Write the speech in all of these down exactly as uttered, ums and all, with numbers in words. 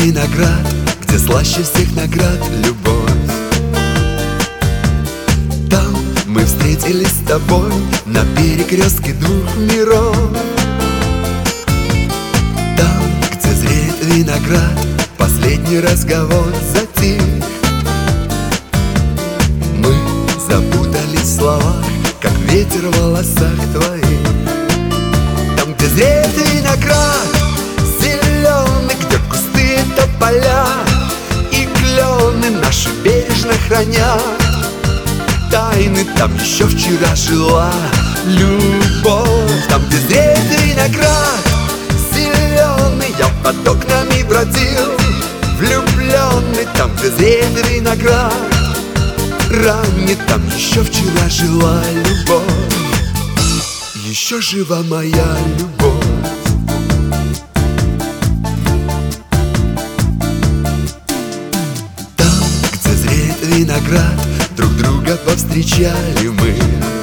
виноград, где слаще всех наград любовь. Там мы встретились с тобой на перекрестке двух миров. Там, где зреет виноград, последний разговор затих. Мы запутались в словах, как ветер в волосах твоих. Там, где зреет виноград зеленый, где кусты тополя и клены наши бережно хранят тайны. Там еще вчера жила любовь. Там, где зреет виноград зеленый, я под окнами бродил влюбленный. Там, где зреет виноград ранний, там еще вчера жила любовь. Еще жива моя любовь. Там, где зреет виноград, друг друга повстречали мы.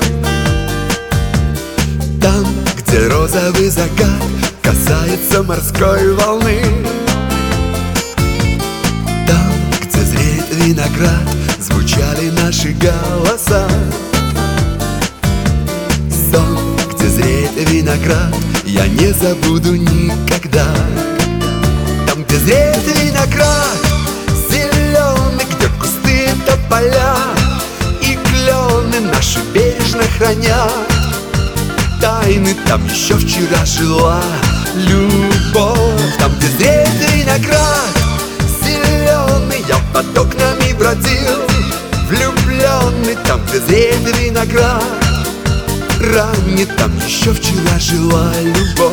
Там, где розовый закат касается морской волны. Там, где зреет виноград, звучали наши голоса. Сон, где зреет виноград, я не забуду никогда. Там, где зреет виноград зеленый, где кусты тополя и клены наши бережно хранят тайны. Там еще вчера жила любовь. Там, где зреет виноград зеленый, я под окнами бродил влюбленный. Там, где зреет виноград ранний, там еще вчера жила любовь.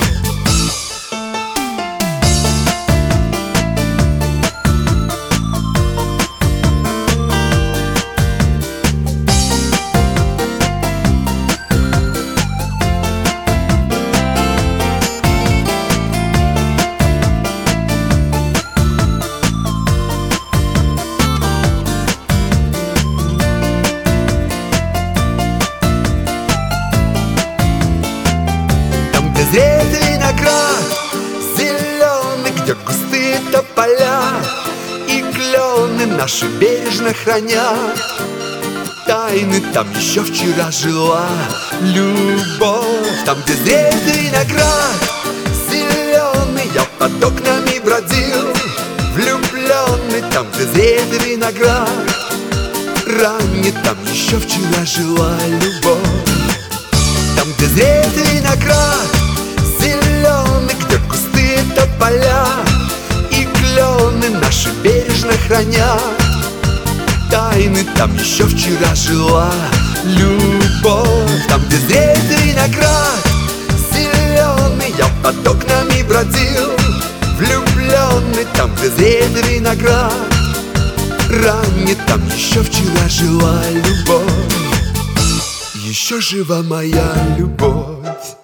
Зреет виноград зеленый, где кусты тополя и клены наши бережно хранят тайны. Там еще вчера жила любовь. Там, где зреет виноград зеленый, я под окнами бродил влюбленный. Там, где зреет виноград ранний, там еще вчера жила любовь. Там, где зреет виноград зеленый, где кусты тополя и клены наши бережно хранят тайны. Там еще вчера жила любовь. Там, где зреет виноград зеленый, я под окнами бродил влюбленный. Там, где зреет виноград ранний, там еще вчера жила любовь. Еще жива моя любовь.